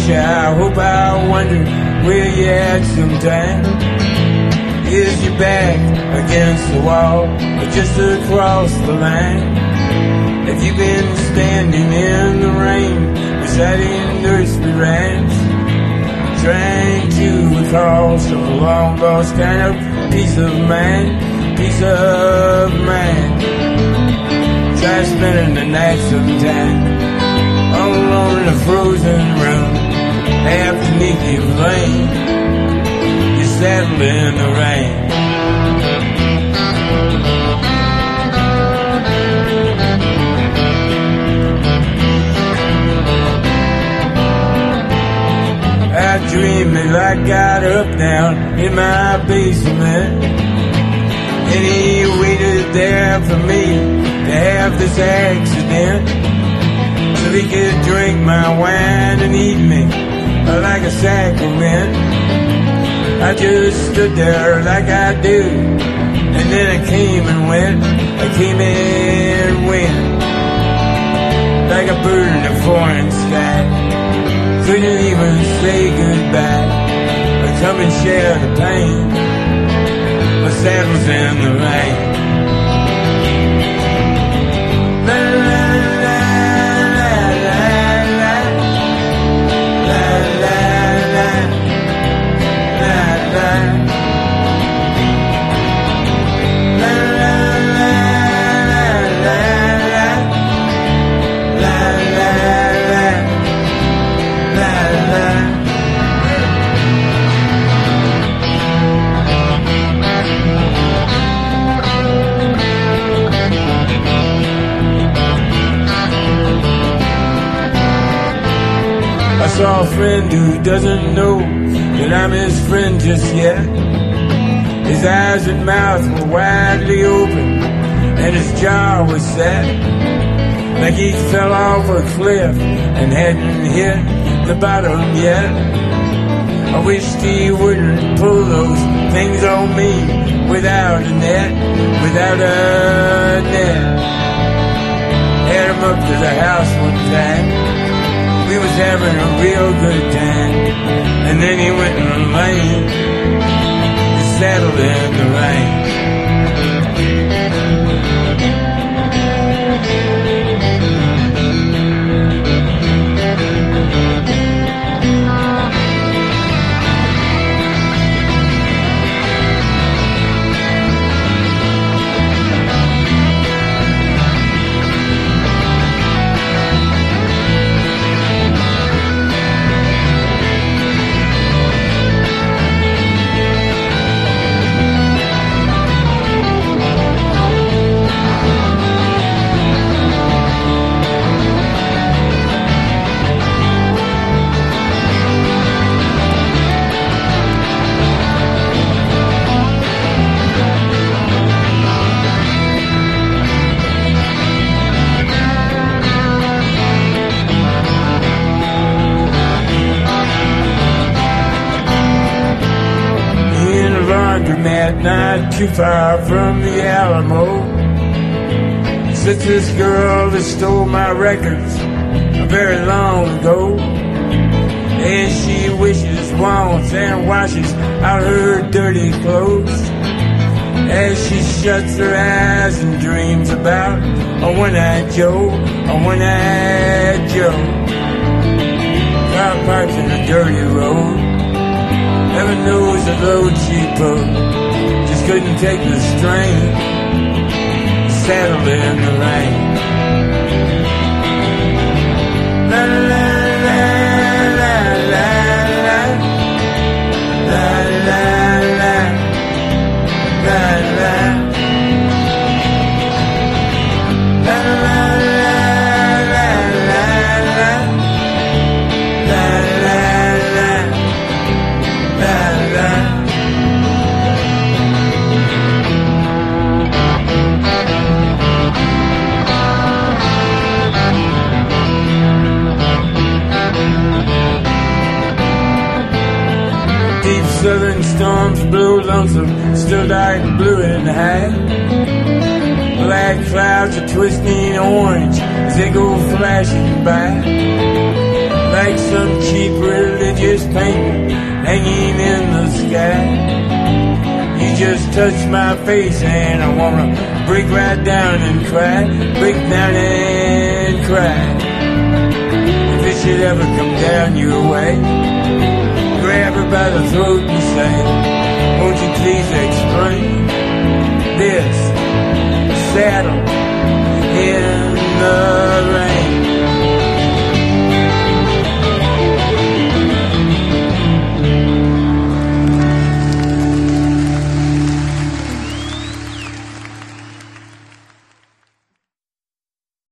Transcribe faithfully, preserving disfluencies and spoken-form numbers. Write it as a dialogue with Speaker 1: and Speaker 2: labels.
Speaker 1: wish, I hope, I wonder where you at sometime. Is your back against the wall or just across the line? Have you been standing in the rain reciting nursery rhymes, trying to recall some long lost kind of peace of mind, peace of mind? Try spending the night sometime all alone in a frozen room, half beneath your flame, you settle in the rain. I dreamed that I got up down in my basement, and he waited there for me to have this accident, so he could drink my wine and eat me like a sacrament. I just stood there like I do, and then I came and went, I came and went, like a bird in a foreign sky. Couldn't even say goodbye or come and share the pain. My saddle's in the rain. La la la la la la la la la la. I saw a friend who doesn't know that I'm his friend just yet. His eyes and mouth were widely open, and his jaw was set, like he fell off a cliff and hadn't hit the bottom yet. I wished he wouldn't pull those things on me without a net, without a net. Had him up to the house one time, we was having a real good time, and then he went in the lane, he settled in the rain. Not too far from the Alamo sits this girl that stole my records very long ago, and she wishes, wants, and washes out her dirty clothes as she shuts her eyes and dreams about a one-eyed Joe, a one-eyed Joe. Car parked in a dirty road, heaven knows the load she pulled, couldn't take the strain, settled in the rain. La la la la la la la la la la. Southern storms blow lonesome, still dark blue and high. Black clouds are twisting orange as they go flashing by, like some cheap religious painting hanging in the sky. You just touched my face and I wanna break right down and cry, break down and cry. If it should ever come down your way, grab her by the throat and say, won't you please explain this saddle in the rain?